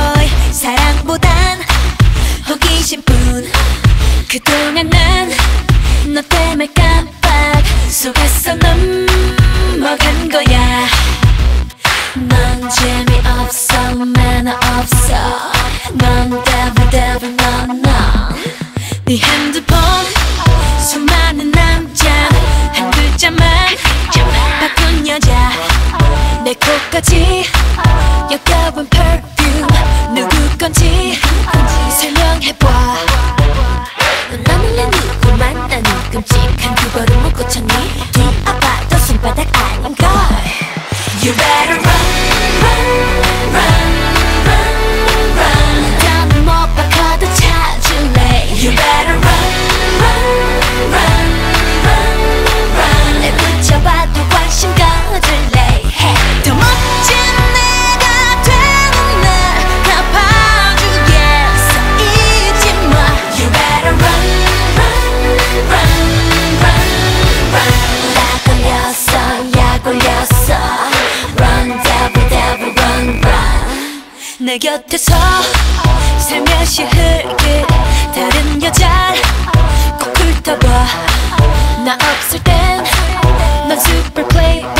boy 사랑보단 호기심뿐 그동안 난 너 때문에 깜빡 속았어 넘어간 거야 넌 재미없어 매너 없어 넌 devil 네 핸드폰 수많은 남자 한 글자만 바꾼 여자 내 코까지 역겨운 perfume 누구 건지 설명해봐 넌 나몰래 누구 만나니 끔찍한 그거를 못 고쳤니 뒤아봐도 손바닥 아닌걸 You better run 더는 못 바꿔도 찾을래 You better run 내 붙여봐도 관심 가질래 더 멋진 내가 되는 날 갚아주겠어 잊지 마 You better run 나 걸렸어 약 올렸어 Run devil run 내 곁에서 살며시 흘길 다른 여자 꼭 훑어봐 나 없을 땐 넌 super playboy